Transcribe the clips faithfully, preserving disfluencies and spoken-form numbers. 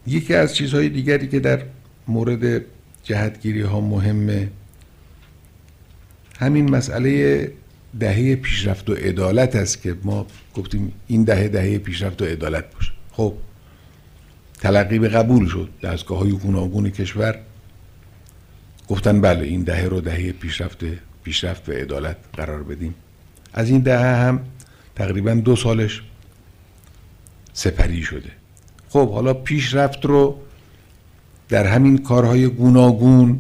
یکی از چیزهای دیگری که در مورد جهتگیری ها مهمه همین مسئله دهه پیشرفت و عدالت است که ما گفتیم این دهه دهه پیشرفت و عدالت باشه. خب تلقی به قبول شد، دستگاه های گوناگون کشور گفتن بله این دهه رو دهه پیشرفت پیشرفت و عدالت قرار بدیم. از این دهه هم تقریبا دو سالش سپری شده. خب حالا پیشرفت رو در همین کارهای گوناگون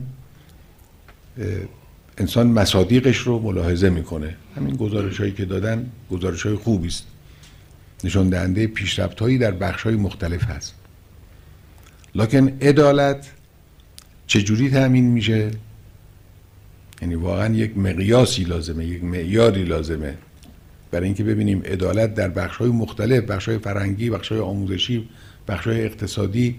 انسان مصادیقش رو ملاحظه میکنه. همین گزارش هایی که دادن گزارش های خوبی است، نشان دهنده پیشرفت هایی در بخش های مختلف هست. لکن عدالت چجوری تأمین میشه؟ یعنی واقعا یک مقیاسی لازمه، یک معیاری لازمه برای اینکه ببینیم عدالت در بخش های مختلف، بخش های فرهنگی، بخش های آموزشی، بخش های اقتصادی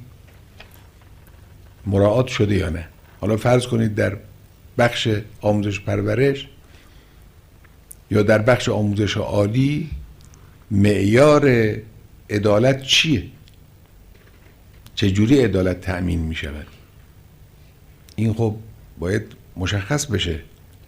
مراعات شده یا نه. حالا فرض کنید در بخش آموزش پرورش یا در بخش آموزش عالی معیار عدالت چیه؟ چجوری عدالت تأمین می شود؟ این خب باید مشخص بشه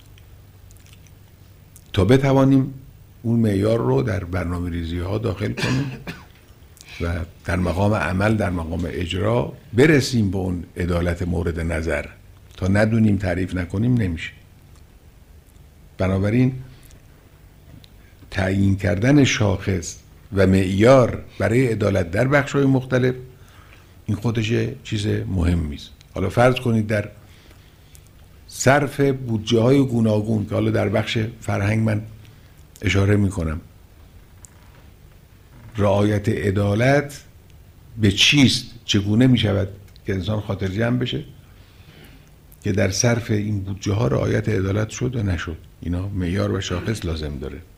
تا بتوانیم اون معیار رو در برنامه ریزی ها داخل کنیم و در مقام عمل، در مقام اجرا برسیم به اون عدالت مورد نظر. تا ندونیم، تعریف نکنیم نمیشه. بنابراین تعیین کردن شاخص و معیار برای عدالت در بخش‌های مختلف این خودش چیز مهمی است. حالا فرض کنید در صرف بودجه های گوناگون که حالا در بخش فرهنگ من اشاره میکنم، رعایت عدالت به چیست؟ چگونه میشود که انسان خاطر جمع بشه که در صرف این بودجه ها رعایت عدالت شد و نشد؟ اینا معیار و شاخص لازم داره.